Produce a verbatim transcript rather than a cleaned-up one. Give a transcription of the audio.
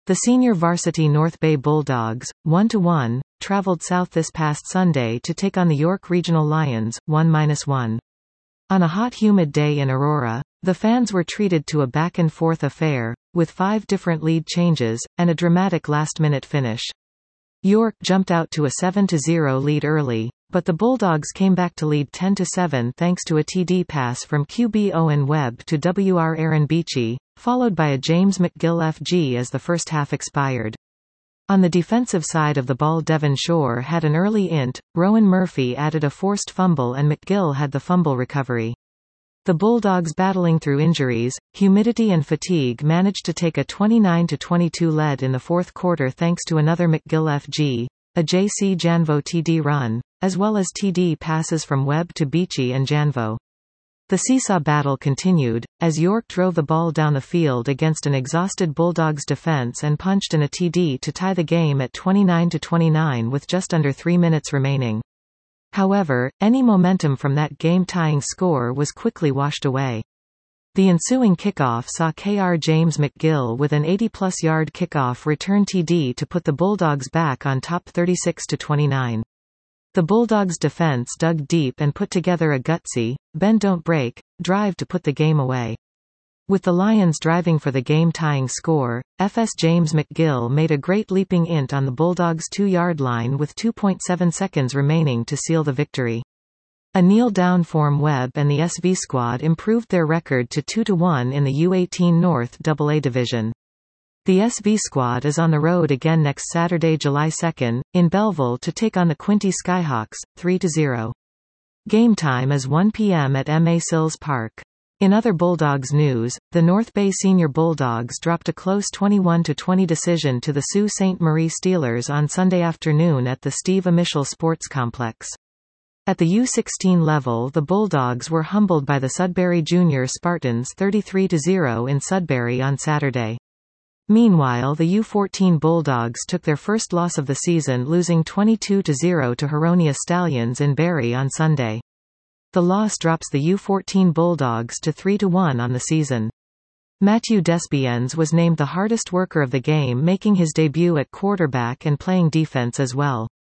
The senior varsity North Bay Bulldogs, one to one, traveled south this past Sunday to take on the York Regional Lions, one to one. On a hot humid day in Aurora, the fans were treated to a back-and-forth affair, with five different lead changes, and a dramatic last-minute finish. York jumped out to a seven to zero lead early, but the Bulldogs came back to lead ten to seven thanks to a T D pass from Q B Owen Webb to W R Aaron Beachy, followed by a James McGill F G as the first half expired. On the defensive side of the ball, Devon Shore had an early int, Rowan Murphy added a forced fumble and McGill had the fumble recovery. The Bulldogs, battling through injuries, humidity and fatigue, managed to take a twenty-nine to twenty-two lead in the fourth quarter thanks to another McGill F G, a J C Janvo T D run, as well as T D passes from Webb to Beachy and Janvo. The seesaw battle continued, as York drove the ball down the field against an exhausted Bulldogs defense and punched in a T D to tie the game at twenty-nine to twenty-nine with just under three minutes remaining. However, any momentum from that game-tying score was quickly washed away. The ensuing kickoff saw K R James McGill with an eighty-plus yard kickoff return T D to put the Bulldogs back on top thirty-six to twenty-nine. The Bulldogs' defense dug deep and put together a gutsy, bend don't break, drive to put the game away. With the Lions driving for the game-tying score, F S James McGill made a great leaping int on the Bulldogs' two-yard line with two point seven seconds remaining to seal the victory. A kneel-down form Webb and the S V squad improved their record to two to one in the U eighteen North double A division. The S V squad is on the road again next Saturday, July second, in Belleville to take on the Quinte Skyhawks, three to zero. Game time is one p m at M A Sills Park. In other Bulldogs news, the North Bay Senior Bulldogs dropped a close twenty-one to twenty decision to the Sault Ste. Marie Steelers on Sunday afternoon at the Steve Amichel Sports Complex. At the U sixteen level, the Bulldogs were humbled by the Sudbury Junior Spartans thirty-three to zero in Sudbury on Saturday. Meanwhile, the U fourteen Bulldogs took their first loss of the season, losing twenty-two to zero to Huronia Stallions in Barrie on Sunday. The loss drops the U fourteen Bulldogs to three to one on the season. Matthew Desbiens was named the hardest worker of the game, making his debut at quarterback and playing defense as well.